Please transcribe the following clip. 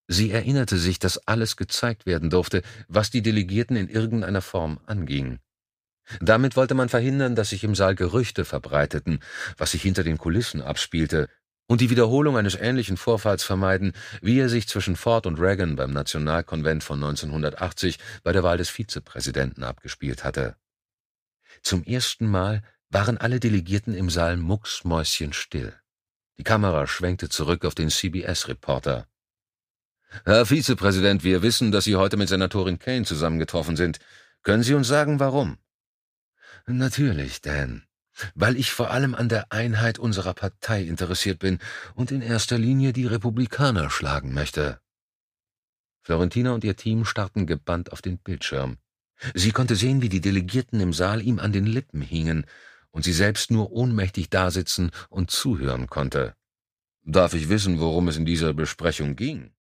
Sie erinnerte sich, dass alles gezeigt werden durfte, was die Delegierten in irgendeiner Form anging. Damit wollte man verhindern, dass sich im Saal Gerüchte verbreiteten, was sich hinter den Kulissen abspielte, und die Wiederholung eines ähnlichen Vorfalls vermeiden, wie er sich zwischen Ford und Reagan beim Nationalkonvent von 1980 bei der Wahl des Vizepräsidenten abgespielt hatte. Zum ersten Mal waren alle Delegierten im Saal mucksmäuschenstill. Die Kamera schwenkte zurück auf den CBS-Reporter. »Herr Vizepräsident, wir wissen, dass Sie heute mit Senatorin Kaine zusammengetroffen sind. Können Sie uns sagen, warum?« »Natürlich, Dan. Weil ich vor allem an der Einheit unserer Partei interessiert bin und in erster Linie die Republikaner schlagen möchte.« Florentina und ihr Team starrten gebannt auf den Bildschirm. Sie konnte sehen, wie die Delegierten im Saal ihm an den Lippen hingen und sie selbst nur ohnmächtig dasitzen und zuhören konnte. »Darf ich wissen, worum es in dieser Besprechung ging?«